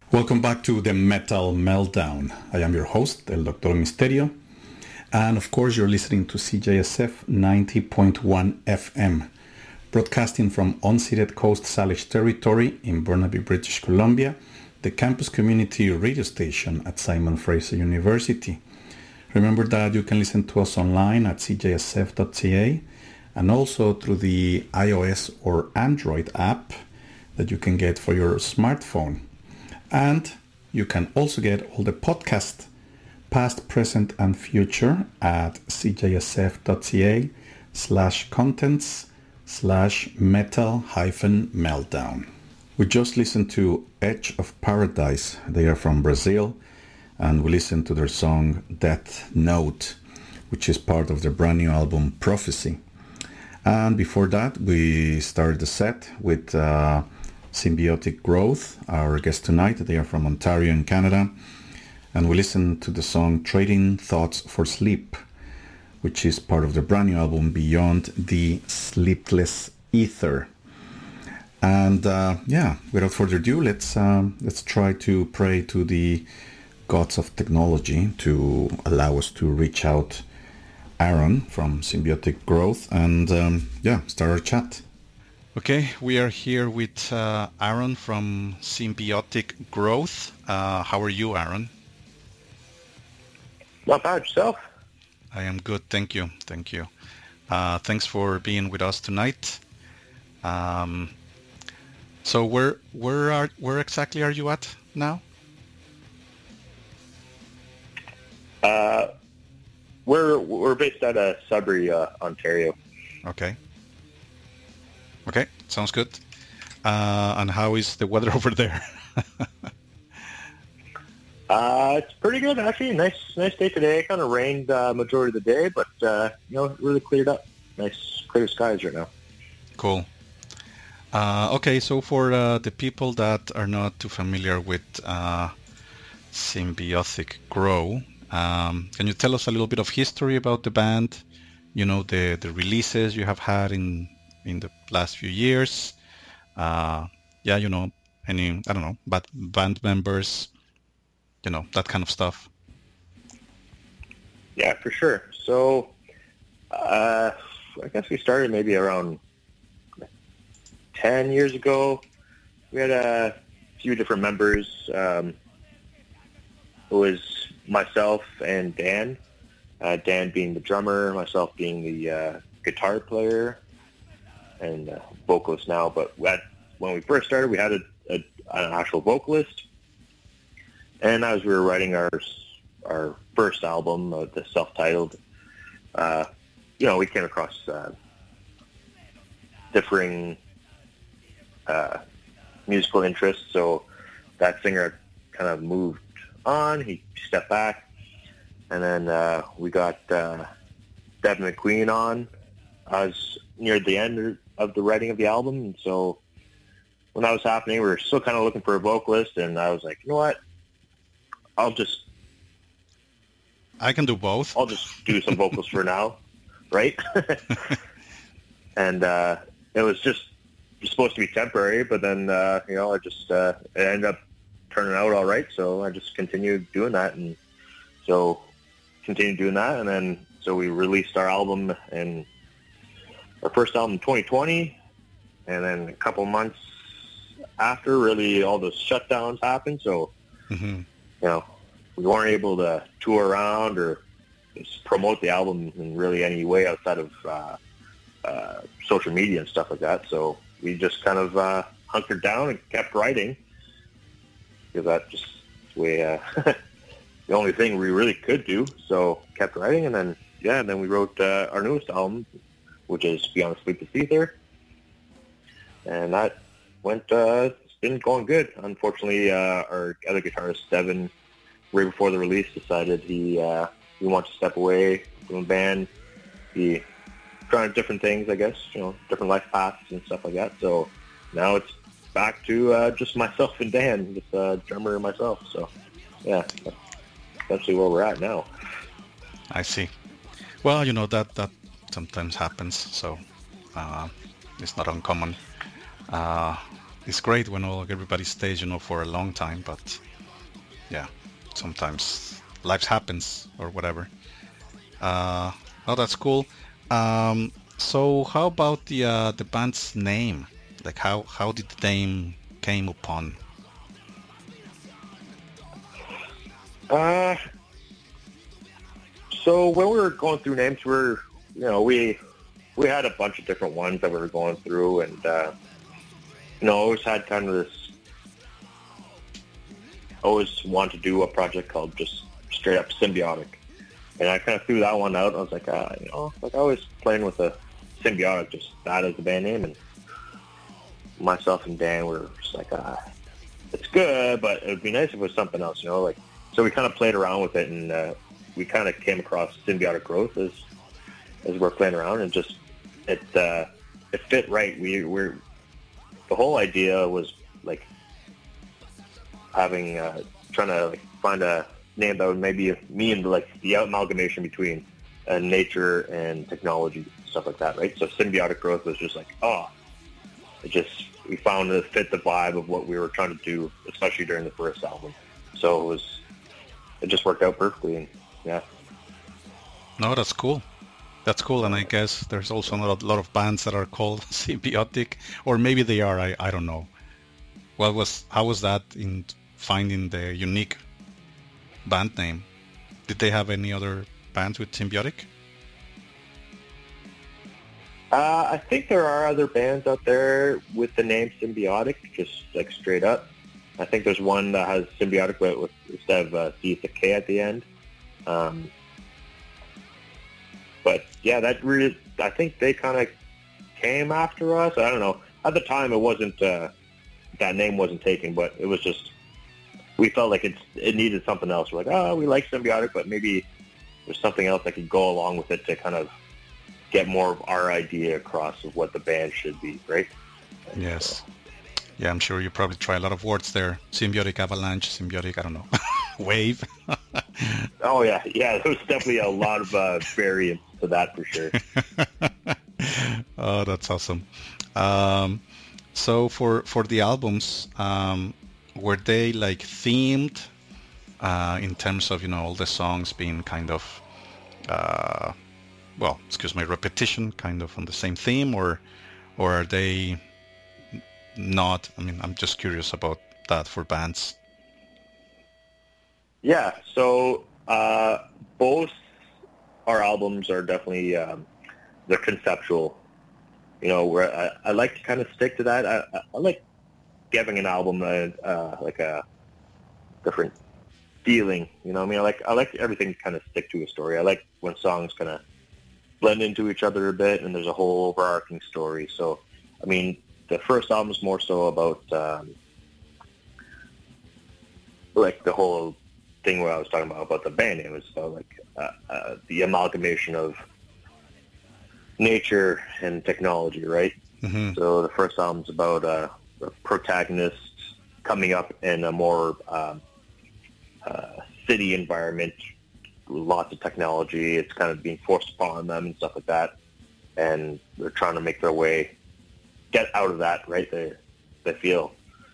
Welcome back to the Metal Meltdown. I am your host, El Doctor Misterio. And of course, you're listening to CJSF 90.1 FM, broadcasting from unceded Coast Salish territory in Burnaby, British Columbia, the campus community radio station at Simon Fraser University. Remember that you can listen to us online at cjsf.ca and also through the iOS or Android app that you can get for your smartphone. And you can also get all the podcasts, past, present, and future at cjsf.ca/contents/metal-meltdown. We just listened to Edge of Paradise. They are from Brazil, and we listened to their song Death Note, which is part of their brand new album Prophecy. And before that, we started the set with Symbiotic Growth, our guest tonight. They are from Ontario in Canada. And we listened to the song Trading Thoughts for Sleep, which is part of the brand new album Beyond the Sleepless Ether. And without further ado, let's try to pray to the gods of technology to allow us to reach out Aaron from Symbiotic Growth and start our chat. Okay, we are here with Aaron from Symbiotic Growth. How are you, Aaron? Not bad, yourself? I am good, thank you. Thanks for being with us tonight. So where exactly are you at now? We're based out of Sudbury, Ontario. Okay, sounds good. And how is the weather over there? It's pretty good, actually. Nice day today. Kind of rained majority of the day, but really cleared up. Nice clear skies right now. Cool. Okay, so for the people that are not too familiar with Symbiotic Grow, can you tell us a little bit of history about the band? The releases you have had in the last few years. Any, band members, that kind of stuff. Yeah, for sure. So, I guess we started maybe around 10 years ago. We had a few different members. It was myself and Dan. Dan being the drummer, myself being the guitar player and vocalist now. But when we first started, we had an actual vocalist. And as we were writing our first album, the self-titled, we came across differing musical interests. So that singer kind of moved on. He stepped back. And then we got Devin McQueen on as near the end of the writing of the album. And so when that was happening, we were still kind of looking for a vocalist. And I was like, you know what? I can do both. I'll just do some vocals for now, right? And it was just supposed to be temporary, but then it ended up turning out all right. So I just continued doing that, and so then we released our album and our first album in 2020, and then a couple months after, really all those shutdowns happened. So. Mm-hmm. We weren't able to tour around or just promote the album in really any way outside of social media and stuff like that. So we just kind of hunkered down and kept writing, because that's just the way the only thing we really could do. So kept writing, and then we wrote our newest album, which is Beyond the Sleepless Ether, and that went. It's been going good. Unfortunately, our other guitarist Devin, right before the release, decided he wanted to step away from the band. He trying different things, I guess, different life paths and stuff like that. So now it's back to just myself and Dan, just drummer and myself. So yeah, that's essentially where we're at now. I see. Well, that sometimes happens, so it's not uncommon. it's great when everybody stays, for a long time, but yeah, sometimes life happens or whatever. Uh, oh, that's cool. So how about the band's name? Like how did the name came upon? Uh, so when we were going through names, we had a bunch of different ones that we were going through, and always had kind of this, always wanted to do a project called just straight up Symbiotic, and I kind of threw that one out. I was like, like I was playing with a Symbiotic, just that as the band name, and myself and Dan were just like, it's good, but it would be nice if it was something else, like. So we kind of played around with it, and we kind of came across Symbiotic Growth as we're playing around, and just it fit right. We're the whole idea was like having trying to like find a name that would maybe mean like the amalgamation between nature and technology, stuff like that, right? So Symbiotic Growth was just like, we found it fit the vibe of what we were trying to do, especially during the first album. So it just worked out perfectly, and yeah. No, that's cool. That's cool, and I guess there's also a lot of bands that are called Symbiotic, or maybe they are. I don't know. How was that in finding the unique band name? Did they have any other bands with Symbiotic? I think there are other bands out there with the name Symbiotic, just like straight up. I think there's one that has Symbiotic, but with instead of C, it's a K at the end. But yeah, that really, I think they kind of came after us. I don't know. At the time, it wasn't, that name wasn't taken, but it was just, we felt like it needed something else. We're like, we like Symbiotic, but maybe there's something else that could go along with it to kind of get more of our idea across of what the band should be, right? And yes. Yeah, I'm sure you probably try a lot of words there. Symbiotic avalanche, symbiotic, I don't know, wave. Oh, yeah. Yeah, there was definitely a lot of variants to that for sure. Oh, that's awesome. So for the albums, were they like themed in terms of, all the songs being kind of, excuse my repetition, kind of on the same theme, or are they not? I mean, I'm just curious about that for bands. Yeah, so both our albums are definitely they're conceptual. Where I like to kind of stick to that. I like giving an album like a different feeling. I mean, I like everything to kind of stick to a story. I like when songs kind of blend into each other a bit, and there's a whole overarching story. So, I mean, the first album is more so about like the whole thing where I was talking about the band name. It was about like the amalgamation of nature and technology, right? Mm-hmm. So the first album's about a protagonist coming up in a more city environment, lots of technology. It's kind of being forced upon them and stuff like that, and they're trying to make their way, get out of that, right? They feel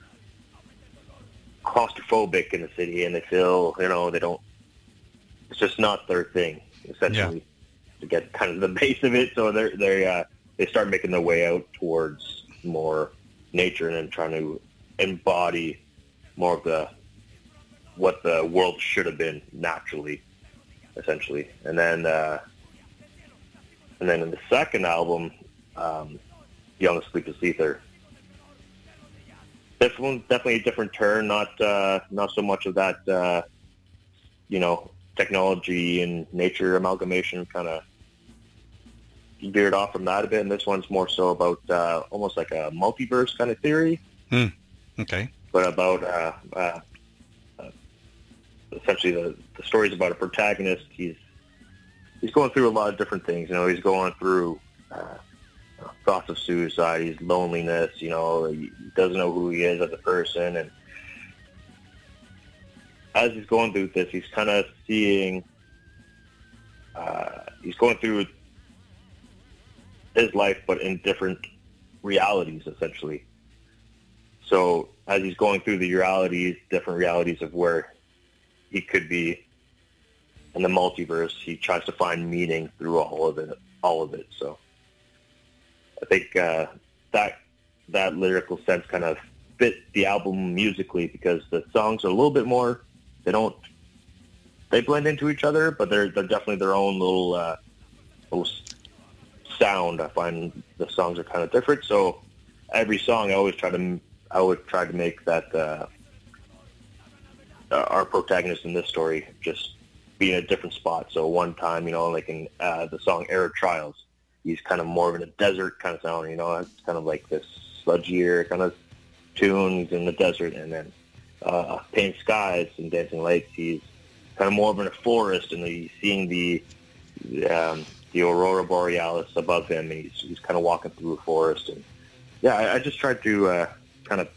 claustrophobic in the city, and they feel, they don't, it's just not their thing, essentially, to get kind of the base of it. So they start making their way out towards more nature and then trying to embody more of what the world should have been naturally, essentially. And then in the second album, Young Sleepless Ether, this one's definitely a different turn, not so much of that, technology and nature amalgamation, kind of veered off from that a bit, and this one's more so about almost like a multiverse kind of theory. Okay. But about essentially the story's about a protagonist. He's going through a lot of different things. He's going through thoughts of suicide, he's loneliness, he doesn't know who he is as a person, and as he's going through this, he's kind of seeing, he's going through his life, but in different realities, essentially. So as he's going through the realities, different realities of where he could be in the multiverse, he tries to find meaning through all of it. So I think that lyrical sense kind of fit the album musically, because the songs are a little bit more, they blend into each other, but they're definitely their own little sound. I find the songs are kind of different. So every song I would try to make that our protagonist in this story just be in a different spot. So one time, like in the song Arid Trials, he's kind of more of in a desert kind of sound, it's kind of like this sludgier kind of tune. He's in the desert. And then Paint Skies and Dancing Lights, he's kind of more of in a forest, and he's seeing the Aurora Borealis above him, and he's kind of walking through a forest. And yeah, I just tried to kind of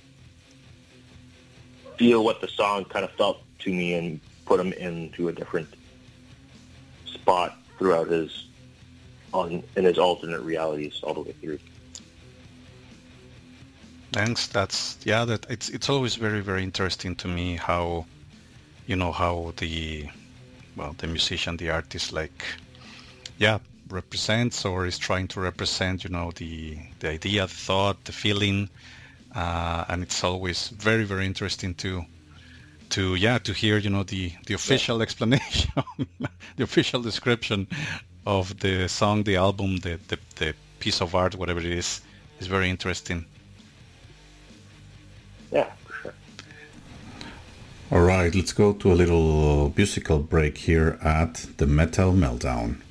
feel what the song kind of felt to me and put him into a different spot throughout in his alternate realities all the way through. Thanks. It's always very, very interesting to me how the musician, the artist, represents or is trying to represent, the idea, the thought, the feeling, and it's always very, very interesting to hear, the official explanation, the official description of the song, the album, the piece of art, whatever it is very interesting. Yeah, for sure. All right, let's go to a little musical break here at the Metal Meltdown.